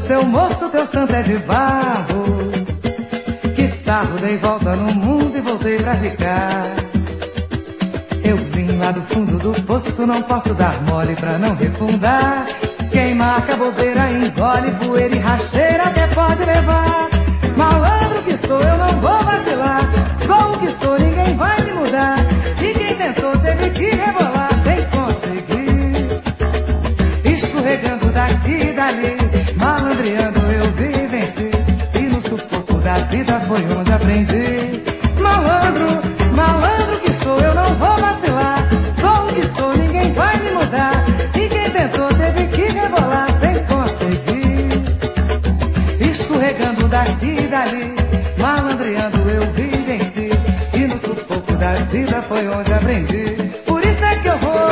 seu moço, teu santo é de barro. Que sarro, dei volta no mundo e voltei pra ficar. Eu vim lá do fundo do poço, não posso dar mole pra não refundar. Quem marca bobeira engole, poeira e rasteira até pode levar. Malandro que sou, eu não vou vacilar. Sou o que sou, ninguém vai me mudar. E quem tentou teve que rebolar sem conseguir. Escorregando daqui e dali, malandreando eu vi e venci. E no sufoco da vida foi onde aprendi. Malandro, malandro que sou, eu não vou vacilar. Sou o que sou, ninguém vai me mudar. E quem tentou teve que rebolar sem conseguir. Escorregando daqui e dali, malandreando eu vi e venci. E no sufoco da vida foi onde aprendi. Por isso é que eu vou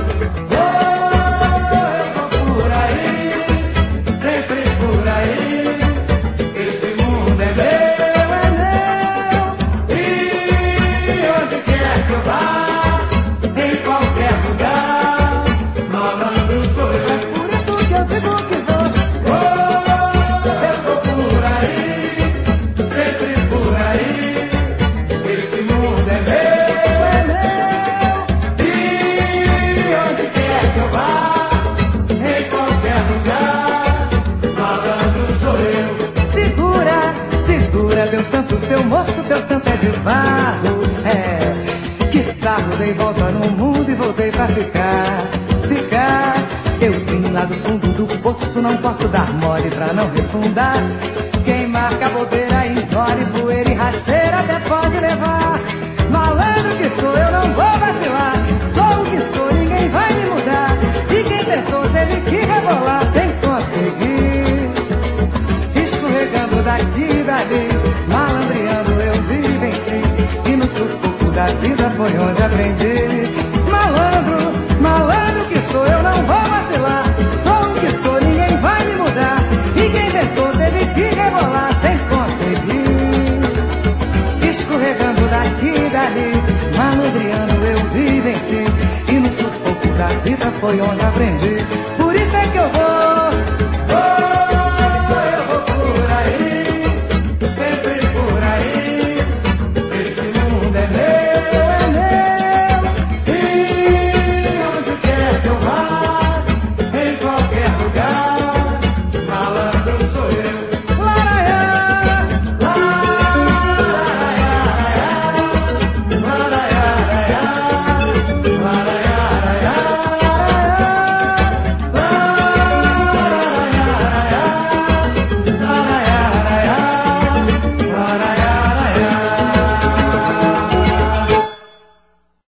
por aí, sempre por aí. Esse mundo é meu. E onde quer que eu vá, em qualquer lugar, malandro sou eu. É por isso que eu digo que vou. Eu vou por aí, sempre por aí. Esse mundo é meu. E onde quer que eu vá, em qualquer lugar, malandro sou eu. Segura, segura, meu santo, seu moço, teu santo é de barro. É, que sarro, dei volta no mundo e voltei pra ficar. Ficar, eu vim lá do fundo do poço, não posso dar mole pra não refundar. Quem marca bobeira engole, poeira e rasteira até pode levar. Malandro que sou, eu não vou vacilar. Sou o que sou, ninguém vai me mudar. E quem tentou teve que rebolar sem conseguir. Escorregando daqui e dali, malandreando eu vi e venci. E no sufoco da vida foi onde aprendi. Malandro, malandro que sou, eu não vou vacilar. Sou o que sou, ninguém vai me mudar. E quem tentou teve que rebolar sem conseguir. Escorregando daqui e dali, malandreando eu vi e venci. E no sufoco da vida foi onde aprendi.